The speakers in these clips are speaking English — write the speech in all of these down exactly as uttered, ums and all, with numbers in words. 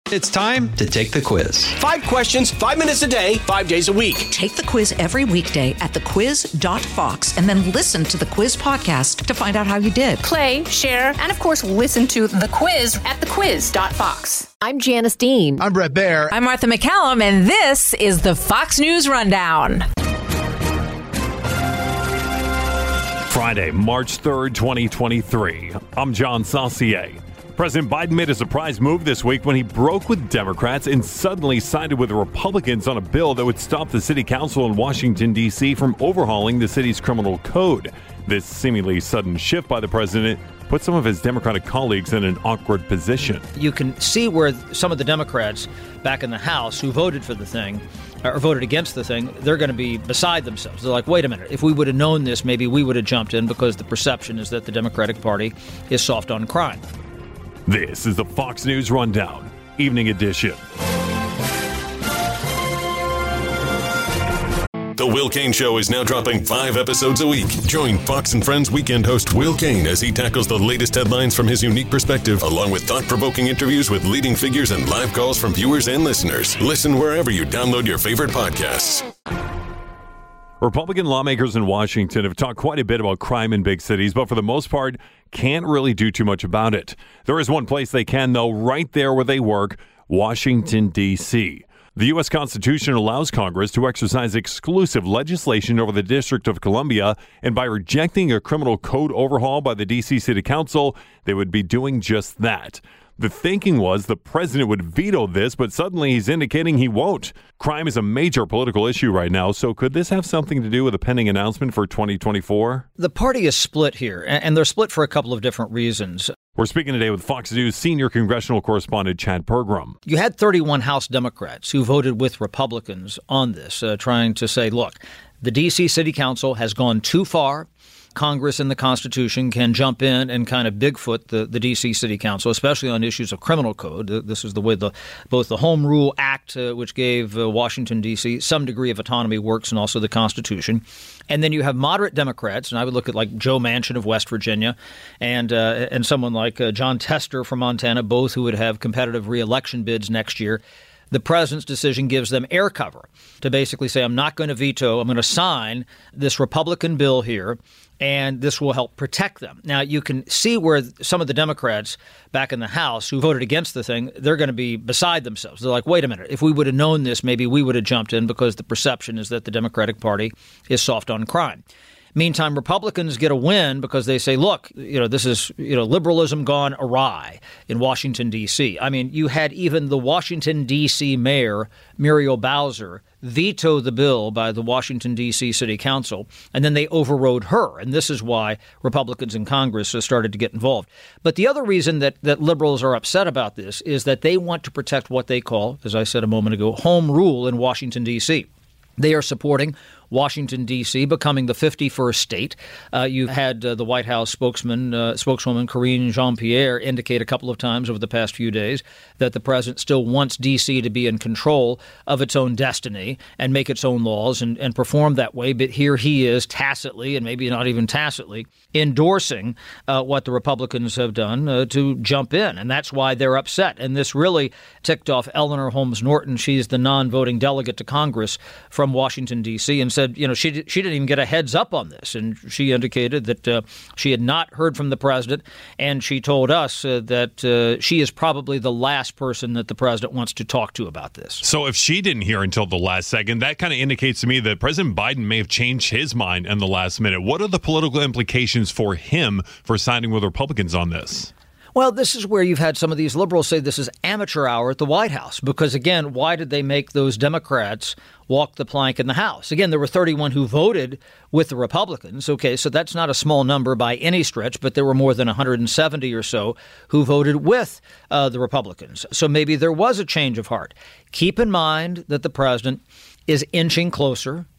It's time to take the quiz. Five questions, five minutes a day, five days a week. Take the quiz every weekday at the quiz dot fox and then listen to the quiz podcast to find out how you did. Play, share, and of course, listen to the quiz at the quiz dot fox. I'm Janice Dean. I'm Brett Baer. I'm Martha McCallum, and this is the Fox News Rundown. Friday, March third, twenty twenty-three. I'm John Saucier. President Biden made a surprise move this week when he broke with Democrats and suddenly sided with the Republicans on a bill that would stop the city council in Washington, D C from overhauling the city's criminal code. This seemingly sudden shift by the president put some of his Democratic colleagues in an awkward position. You can see where some of the Democrats back in the House who voted for the thing or voted against the thing, they're going to be beside themselves. They're like, wait a minute, if we would have known this, maybe we would have jumped in, because the perception is that the Democratic Party is soft on crime. This is the Fox News Rundown, Evening Edition. The Will Cain Show is now dropping five episodes a week. Join Fox and Friends weekend host Will Cain as he tackles the latest headlines from his unique perspective, along with thought-provoking interviews with leading figures and live calls from viewers and listeners. Listen wherever you download your favorite podcasts. Republican lawmakers in Washington have talked quite a bit about crime in big cities, but for the most part, can't really do too much about it. There is one place they can, though, right there where they work, Washington, D C. The U S Constitution allows Congress to exercise exclusive legislation over the District of Columbia, and by rejecting a criminal code overhaul by the D C City Council, they would be doing just that. The thinking was the president would veto this, but suddenly he's indicating he won't. Crime is a major political issue right now, so could this have something to do with a pending announcement for twenty twenty-four? The party is split here, and they're split for a couple of different reasons. We're speaking today with Fox News senior congressional correspondent Chad Pergram. You had thirty-one House Democrats who voted with Republicans on this, uh, trying to say, look, the D C City Council has gone too far. Congress and the Constitution can jump in and kind of Bigfoot the, the D C City Council, especially on issues of criminal code. This is the way the both the Home Rule Act, uh, which gave uh, Washington, D C some degree of autonomy, works, and also the Constitution. And then you have moderate Democrats, and I would look at like Joe Manchin of West Virginia and uh, and someone like uh, John Tester from Montana, both who would have competitive reelection bids next year. The president's decision gives them air cover to basically say, I'm not going to veto, I'm going to sign this Republican bill here, and this will help protect them. Now, you can see where some of the Democrats back in the House who voted against the thing, they're going to be beside themselves. They're like, wait a minute, if we would have known this, maybe we would have jumped in, because the perception is that the Democratic Party is soft on crime. Meantime, Republicans get a win because they say, look, you know, this is, you know, liberalism gone awry in Washington, D C. I mean, you had even the Washington, D C mayor, Muriel Bowser, veto the bill by the Washington, D C City Council, and then they overrode her. And this is why Republicans in Congress started to get involved. But the other reason that, that liberals are upset about this is that they want to protect what they call, as I said a moment ago, home rule in Washington, D C. They are supporting Washington, D C becoming the fifty-first state. Uh, you've had uh, the White House spokesman, uh, spokeswoman Karine Jean-Pierre indicate a couple of times over the past few days that the president still wants D C to be in control of its own destiny and make its own laws and, and perform that way. But here he is tacitly, and maybe not even tacitly, endorsing uh, what the Republicans have done uh, to jump in. And that's why they're upset. And this really ticked off Eleanor Holmes Norton. She's the non-voting delegate to Congress from Washington, D C, and said, you know, she she didn't even get a heads up on this. And she indicated that uh, she had not heard from the president. And she told us uh, that uh, she is probably the last person that the president wants to talk to about this. So if she didn't hear until the last second, that kind of indicates to me that President Biden may have changed his mind in the last minute. What are the political implications for him for siding with Republicans on this? Well, this is where you've had some of these liberals say this is amateur hour at the White House, because, again, why did they make those Democrats walk the plank in the House? Again, there were thirty-one who voted with the Republicans. OK, so that's not a small number by any stretch, but there were more than one hundred seventy or so who voted with uh, the Republicans. So maybe there was a change of heart. Keep in mind that the president is inching closer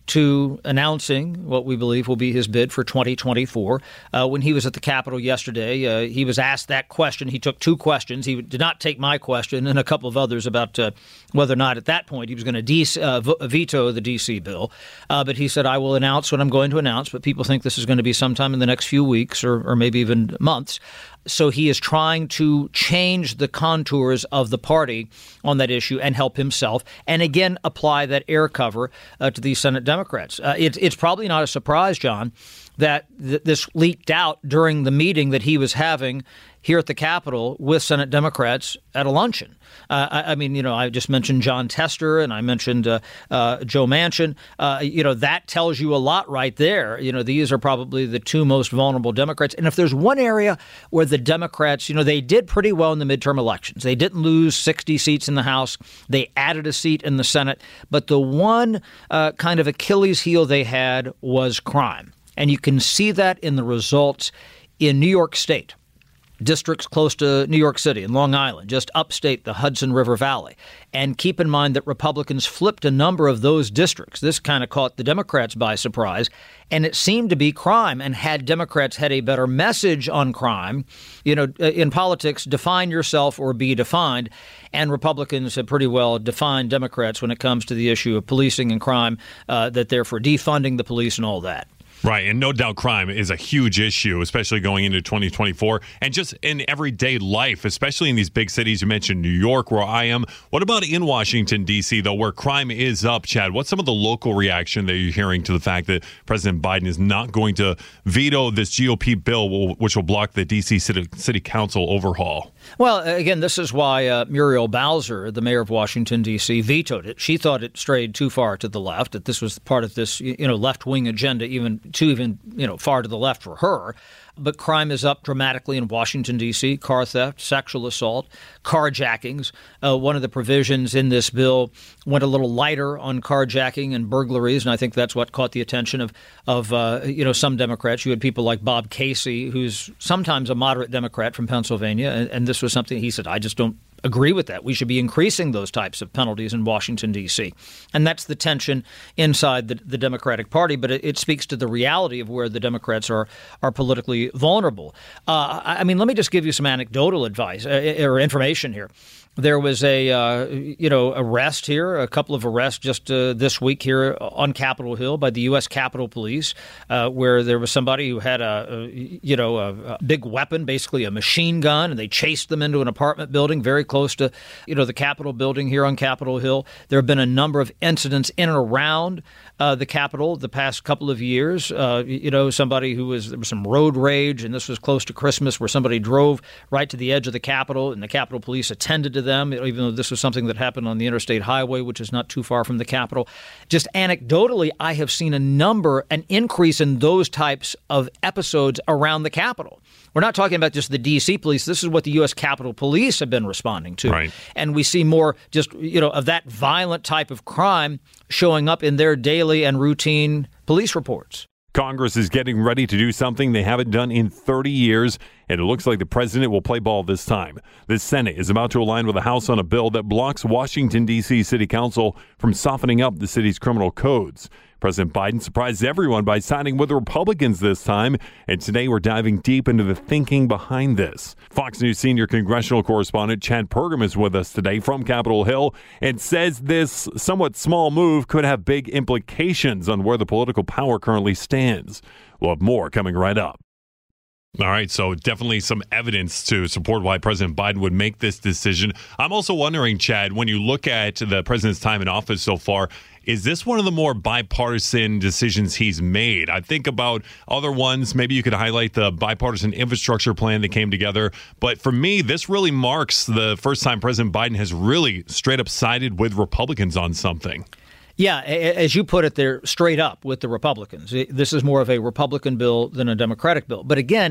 to announcing what we believe will be his bid for twenty twenty-four. Uh, when he was at the Capitol yesterday, uh, he was asked that question. He took two questions. He did not take my question and a couple of others about uh, whether or not at that point he was going to de- uh, veto the D C bill. Uh, but he said, I will announce what I'm going to announce, but people think this is going to be sometime in the next few weeks or, or maybe even months. So he is trying to change the contours of the party on that issue and help himself, and again, apply that air cover uh, to these Senate Democrats. Uh, it, it's probably not a surprise, John, that th- this leaked out during the meeting that he was having here at the Capitol with Senate Democrats at a luncheon. Uh, I, I mean, you know, I just mentioned Jon Tester and I mentioned uh, uh, Joe Manchin. Uh, you know, that tells you a lot right there. You know, these are probably the two most vulnerable Democrats. And if there's one area where the Democrats, you know, they did pretty well in the midterm elections. They didn't lose sixty seats in the House. They added a seat in the Senate. But the one uh, kind of Achilles heel they had was crime. And you can see that in the results in New York State. Districts close to New York City and Long Island, just upstate the Hudson River Valley. And keep in mind that Republicans flipped a number of those districts. This kind of caught the Democrats by surprise. And it seemed to be crime. And had Democrats had a better message on crime, you know, in politics, define yourself or be defined. And Republicans have pretty well defined Democrats when it comes to the issue of policing and crime, uh, that they're for defunding the police and all that. Right. And no doubt crime is a huge issue, especially going into twenty twenty-four and just in everyday life, especially in these big cities. You mentioned New York, where I am. What about in Washington, D C, though, where crime is up, Chad? What's some of the local reaction that you're hearing to the fact that President Biden is not going to veto this G O P bill, which will block the D C City, City Council overhaul? Well, again, this is why uh, Muriel Bowser, the mayor of Washington, D C, vetoed it. She thought it strayed too far to the left, that this was part of this, you know, left-wing agenda, even too even, you know, far to the left for her. But crime is up dramatically in Washington, D C, car theft, sexual assault, carjackings. Uh, one of the provisions in this bill went a little lighter on carjacking and burglaries, and I think that's what caught the attention of, of uh, you know, some Democrats. You had people like Bob Casey, who's sometimes a moderate Democrat from Pennsylvania, and, and this was something he said, I just don't agree with that. We should be increasing those types of penalties in Washington, D C. And that's the tension inside the, the Democratic Party, but it, it speaks to the reality of where the Democrats are are politically vulnerable. Uh, I mean, let me just give you some anecdotal advice uh, or information here. There was a, uh, you know, arrest here, a couple of arrests just uh, this week here on Capitol Hill by the U S Capitol Police, uh, where there was somebody who had a, a you know, a, a big weapon, basically a machine gun, and they chased them into an apartment building very close to, you know, the Capitol building here on Capitol Hill. There have been a number of incidents in and around uh, the Capitol the past couple of years. Uh, you know, somebody who was, there was some road rage, and this was close to Christmas, where somebody drove right to the edge of the Capitol, and the Capitol Police attended to them, even though this was something that happened on the interstate highway, which is not too far from the Capitol. Just anecdotally, I have seen a number, an increase in those types of episodes around the Capitol. We're not talking about just the D C police. This is what the U S Capitol Police have been responding to. Right. And we see more just, you know, of that violent type of crime showing up in their daily and routine police reports. Congress is getting ready to do something they haven't done in thirty years, and it looks like the president will play ball this time. The Senate is about to align with the House on a bill that blocks Washington, D C City Council from softening up the city's criminal codes. President Biden surprised everyone by siding with the Republicans this time, and today we're diving deep into the thinking behind this. Fox News senior congressional correspondent Chad Pergham is with us today from Capitol Hill and says this somewhat small move could have big implications on where the political power currently stands. We'll have more coming right up. All right, so definitely some evidence to support why President Biden would make this decision. I'm also wondering, Chad, when you look at the president's time in office so far, is this one of the more bipartisan decisions he's made? I think about other ones. Maybe you could highlight the bipartisan infrastructure plan that came together. But for me, this really marks the first time President Biden has really straight up sided with Republicans on something. Yeah, as you put it, they're straight up with the Republicans. This is more of a Republican bill than a Democratic bill. But again,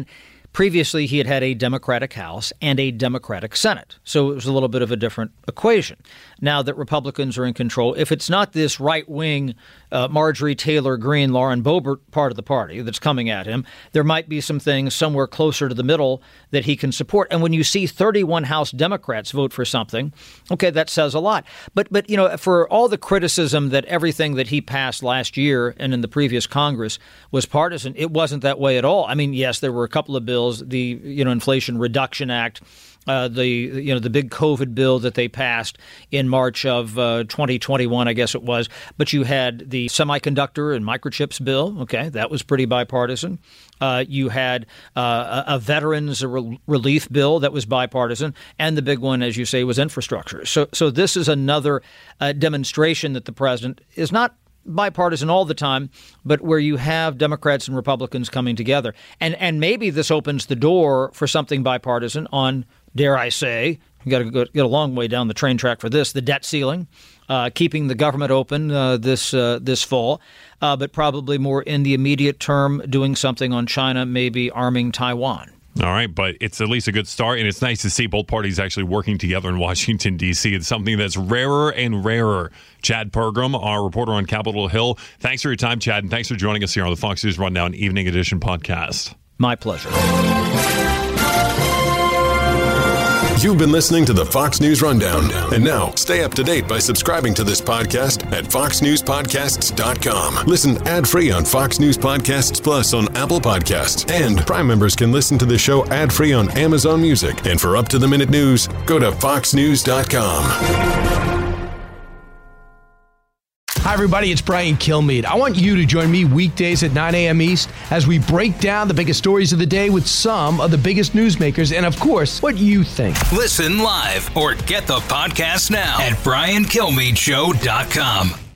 Previously, he had had a Democratic House and a Democratic Senate. So it was a little bit of a different equation. Now that Republicans are in control, if it's not this right-wing uh, Marjorie Taylor Greene, Lauren Boebert part of the party that's coming at him, there might be some things somewhere closer to the middle that he can support. And when you see thirty-one House Democrats vote for something, okay, that says a lot. But, but you know, for all the criticism that everything that he passed last year and in the previous Congress was partisan, it wasn't that way at all. I mean, yes, there were a couple of bills, the you know Inflation Reduction Act, Uh, the you know the big COVID bill that they passed in March of uh, twenty twenty-one, I guess it was. But you had the semiconductor and microchips bill. OK, that was pretty bipartisan. Uh, you had uh, a, a veterans re- relief bill that was bipartisan. And the big one, as you say, was infrastructure. So so this is another uh, demonstration that the president is not bipartisan all the time, but where you have Democrats and Republicans coming together. And and maybe this opens the door for something bipartisan on, dare I say, you got to go, get a long way down the train track for this, the debt ceiling, uh, keeping the government open uh, this uh, this fall, uh, but probably more in the immediate term, doing something on China, maybe arming Taiwan. All right, but it's at least a good start, and it's nice to see both parties actually working together in Washington, D C. It's something that's rarer and rarer. Chad Pergram, our reporter on Capitol Hill, thanks for your time, Chad, and thanks for joining us here on the Fox News Rundown Evening Edition podcast. My pleasure. You've been listening to the Fox News Rundown. And now, stay up to date by subscribing to this podcast at fox news podcasts dot com. Listen ad-free on Fox News Podcasts Plus on Apple Podcasts. And Prime members can listen to the show ad-free on Amazon Music. And for up-to-the-minute news, go to fox news dot com. Hi, everybody. It's Brian Kilmeade. I want you to join me weekdays at nine a.m. East as we break down the biggest stories of the day with some of the biggest newsmakers and, of course, what you think. Listen live or get the podcast now at brian kilmeade show dot com.